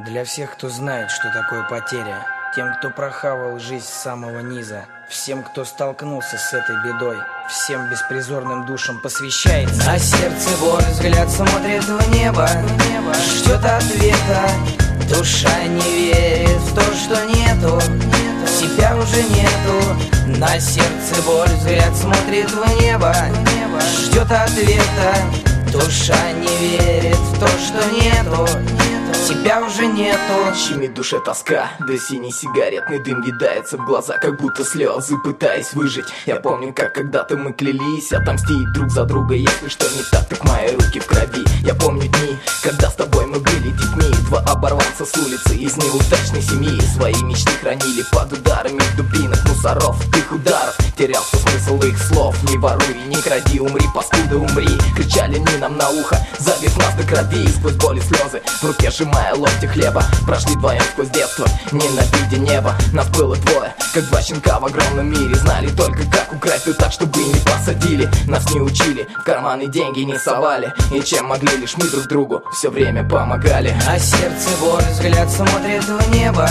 Для всех, кто знает, что такое потеря, тем, кто прохавал жизнь с самого низа, всем, кто столкнулся с этой бедой, всем беспризорным душам посвящается. На сердце боль, взгляд смотрит в небо, ждет ответа. Душа не верит в то, что нету, себя уже нету. На сердце боль, взгляд смотрит в небо, ждет ответа. Душа не верит в то, что нету, тебя уже нету. Щемит в душе тоска, да синий сигаретный дым видается в глаза, как будто слезы, пытаясь выжить. Я помню, как когда-то мы клялись отомстить друг за друга. Если что не так, так мои руки в крови. Я помню дни, когда с тобой мы были детьми. Два оборванца с улицы из неудачной семьи. Свои мечты хранили под ударами дубинок, мусоров, их ударов. Терялся смысл их слов. Не воруй, не кради, умри, паскуда, умри. Кричали они нам на ухо, забив нас до крови. Сквозь боль и слезы, в руке сжимая ломти хлеба. Прошли вдвоем сквозь детство, ненавидя небо. Нас было двое, как два щенка в огромном мире. Знали только, как украсть и так, чтобы не посадили. Нас не учили, в карманы деньги не совали. И чем могли, лишь мы друг другу все время помогали. На сердце боль, взгляд смотрит в небо,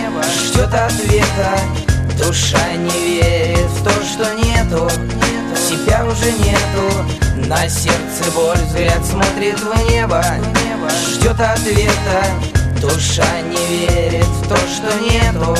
ждет ответа. Душа не верит в то, что нету, себя уже нету. На сердце боль, взгляд смотрит в небо, ждет ответа. Душа не верит в то, что нету,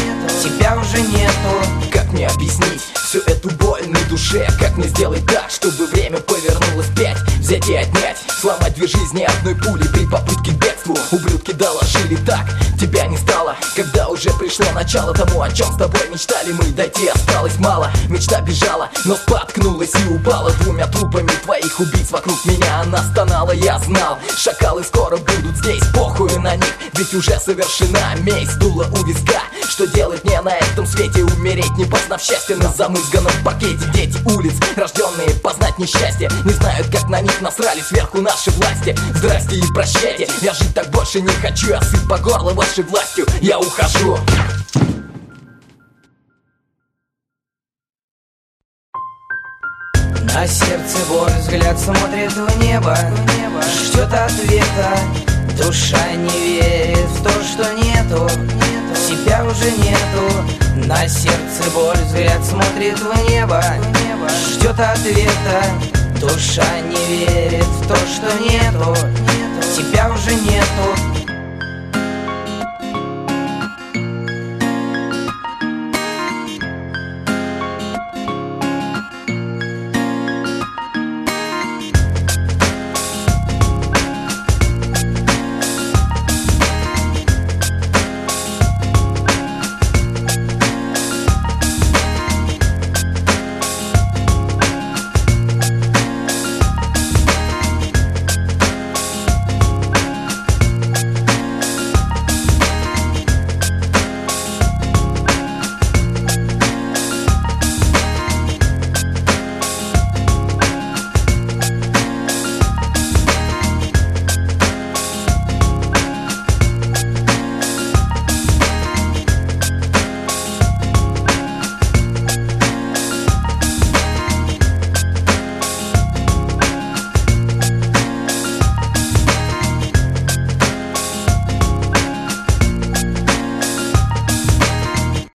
тебя уже нету. Как мне объяснить всю эту боль на душе? Как мне сделать так, чтобы время повернулось вспять? Взять и отнять, сломать две жизни одной пули при попытке к бегству. Ублюдки доложили так, тебя не стало, когда уже пришло начало тому, о чем с тобой мечтали мы. Дойти осталось мало, мечта бежала, но споткнулась и упала. Двумя трупами твоих убийц вокруг меня она стонала. Я знал, шакалы скоро будут здесь, похуй на них, ведь уже совершена месть. Дуло у виска, что делать мне на этом свете? Умереть, не познав счастья на замызганном паркете. Дети улиц, рожденные познать несчастье, не знают, как на них насрали сверху наши власти. Здрасте и прощайте, я жить так больше не хочу. Я сыт по горло вашей властью, я ухожу. На сердце боль, взгляд смотрит в небо, ждет ответа. Душа не верит в то, что нету, себя уже нету. На сердце боль, взгляд смотрит в небо, ждет ответа. Душа не верит в то, что нету, тебя уже нету.